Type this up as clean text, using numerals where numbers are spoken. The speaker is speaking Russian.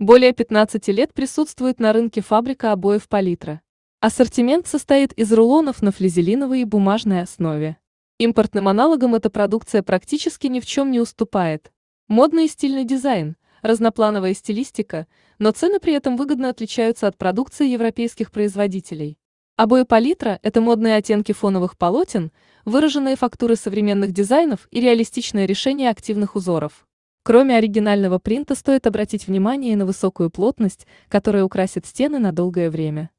Более 15 лет присутствует на рынке фабрика обоев «Палитра». Ассортимент состоит из рулонов на флизелиновой и бумажной основе. Импортным аналогам эта продукция практически ни в чем не уступает. Модный и стильный дизайн, разноплановая стилистика, но цены при этом выгодно отличаются от продукции европейских производителей. Обои «Палитра» — это модные оттенки фоновых полотен, выраженные фактуры современных дизайнов и реалистичное решение активных узоров. Кроме оригинального принта стоит обратить внимание и на высокую плотность, которая украсит стены на долгое время.